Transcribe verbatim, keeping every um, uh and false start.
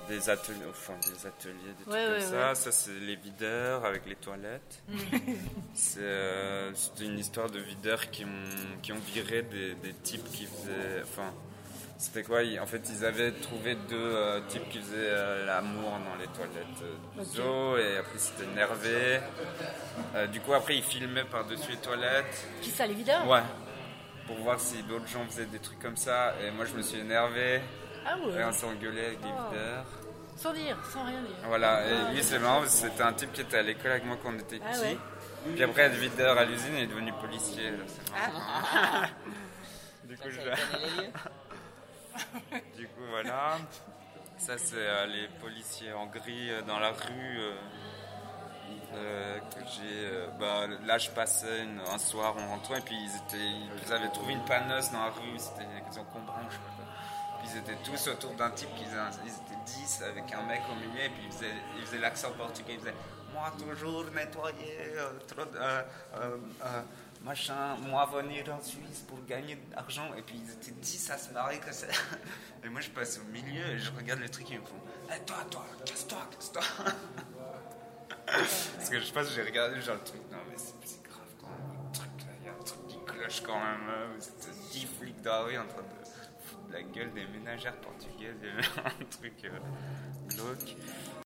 des ateliers, enfin des ateliers, des trucs Ouais, comme ouais, ça. ouais. Ça, c'est les videurs avec les toilettes. c'est euh, c'était une histoire de videurs qui ont, qui ont viré des, des types qui faisaient. Enfin, c'était quoi ils- En fait, ils avaient trouvé deux euh, types qui faisaient euh, l'amour dans les toilettes euh, du Ok. zoo, et après, c'était énervé. Euh, du coup, après, ils filmaient par-dessus les toilettes. Qui ça, les videurs? Ouais. Pour voir si d'autres gens faisaient des trucs comme ça. Et moi, je me suis énervé. Ah ouais. Et on s'est engueulé avec des Oh. videurs. Sans dire, sans rien dire. Voilà, et Ah, lui c'est marrant parce que c'était un type qui était à l'école avec moi quand on était Ah petits. ouais. Puis après être videur à l'usine, il est devenu policier. Là, c'est marrant. Du coup, je... du coup voilà. Ça c'est euh, les policiers en gris euh, dans la rue euh, euh, que j'ai. euh, bah, là je passais une- un soir en rentrant et puis ils, étaient, ils avaient trouvé une panneuse dans la rue, c'était ils ont compris, je sais pas quoi. Puis ils étaient tous autour d'un type, qui faisait un- ils étaient dix avec un mec au milieu, et puis ils faisaient, ils faisaient l'accent portugais, ils faisaient moi toujours nettoyer, euh, trop de- euh, euh, euh, machin, moi venir en Suisse pour gagner de l'argent, et puis ils étaient dix à se marrer comme ça. Et moi je passe au milieu et je regarde les trucs et ils me font hey, toi, toi, casse-toi, casse-toi. Parce que je pense que j'ai regardé genre le truc, non mais c'est, c'est grave quand même, le truc là, il y a un truc qui cloche quand même, hein, vous êtes dix flics dans la rue en train de foutre la gueule des ménagères portugaises, il y avait un truc euh, glauque.